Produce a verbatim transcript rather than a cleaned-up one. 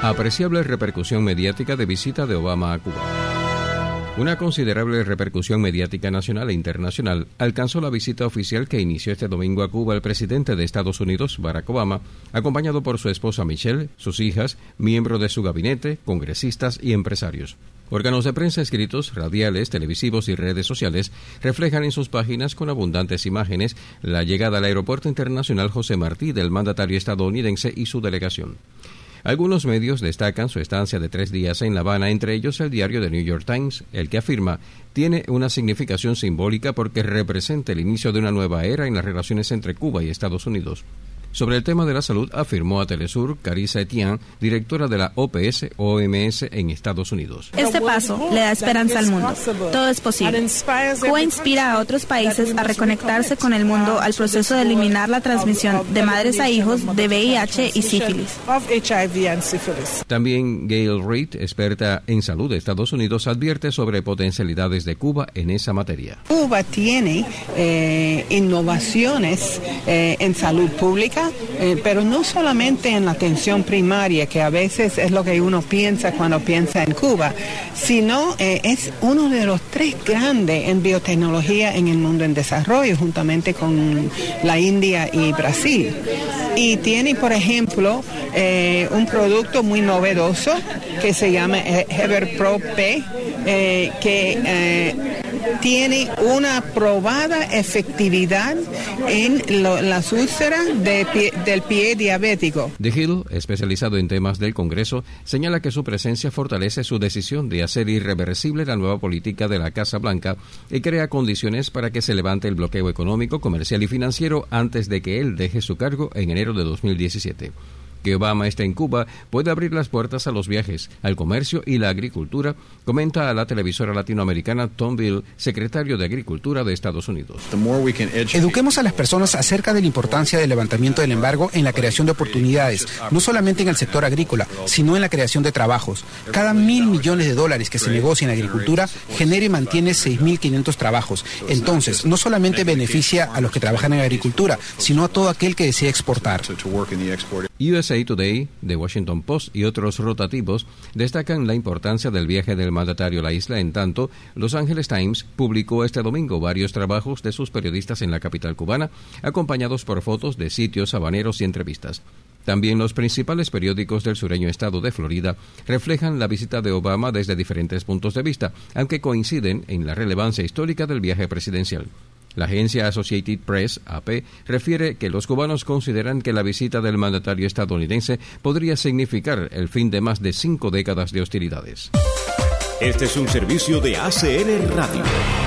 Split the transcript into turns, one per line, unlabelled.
Apreciable repercusión mediática de visita de Obama a Cuba. Una considerable repercusión mediática nacional e internacional alcanzó la visita oficial que inició este domingo a Cuba el presidente de Estados Unidos, Barack Obama, acompañado por su esposa Michelle, sus hijas, miembros de su gabinete, congresistas y empresarios. Órganos de prensa escritos, radiales, televisivos y redes sociales reflejan en sus páginas con abundantes imágenes la llegada al Aeropuerto Internacional José Martí del mandatario estadounidense y su delegación. Algunos medios destacan su estancia de tres días en La Habana, entre ellos el diario The New York Times, el que afirma tiene una significación simbólica porque representa el inicio de una nueva era en las relaciones entre Cuba y Estados Unidos. Sobre el tema de la salud, afirmó a Telesur Carissa Etienne, directora de la O P S O M S en Estados Unidos.
Este paso le da esperanza al mundo. Todo es posible. Cuba inspira a otros países a reconectarse con el mundo al proceso de eliminar la transmisión de madres a hijos de V I H y sífilis.
También Gail Reid, experta en salud de Estados Unidos, advierte sobre potencialidades de Cuba en esa materia.
Cuba tiene eh, innovaciones eh, en salud pública, Eh, pero no solamente en la atención primaria, que a veces es lo que uno piensa cuando piensa en Cuba, sino eh, es uno de los tres grandes en biotecnología en el mundo en desarrollo, juntamente con la India y Brasil. Y tiene, por ejemplo, eh, un producto muy novedoso que se llama Everpro P, eh, que eh, tiene una probada efectividad en lo, las úlceras de pie, del pie diabético.
The Hill, especializado en temas del Congreso, señala que su presencia fortalece su decisión de hacer irreversible la nueva política de la Casa Blanca y crea condiciones para que se levante el bloqueo económico, comercial y financiero antes de que él deje su cargo en enero de dos mil diecisiete. Que Obama esté en Cuba puede abrir las puertas a los viajes, al comercio y la agricultura, comenta a la televisora latinoamericana Tom Bill, secretario de Agricultura de Estados Unidos.
Eduquemos a las personas acerca de la importancia del levantamiento del embargo en la creación de oportunidades, no solamente en el sector agrícola, sino en la creación de trabajos. Cada mil millones de dólares que se negocia en agricultura genera y mantiene seis mil quinientos trabajos. Entonces, no solamente beneficia a los que trabajan en agricultura, sino a todo aquel que desea exportar.
U S A Today, The Washington Post y otros rotativos destacan la importancia del viaje del mandatario a la isla. En tanto, Los Angeles Times publicó este domingo varios trabajos de sus periodistas en la capital cubana, acompañados por fotos de sitios habaneros y entrevistas. También los principales periódicos del sureño estado de Florida reflejan la visita de Obama desde diferentes puntos de vista, aunque coinciden en la relevancia histórica del viaje presidencial. La agencia Associated Press, A P, refiere que los cubanos consideran que la visita del mandatario estadounidense podría significar el fin de más de cinco décadas de hostilidades.
Este es un servicio de A C N Radio.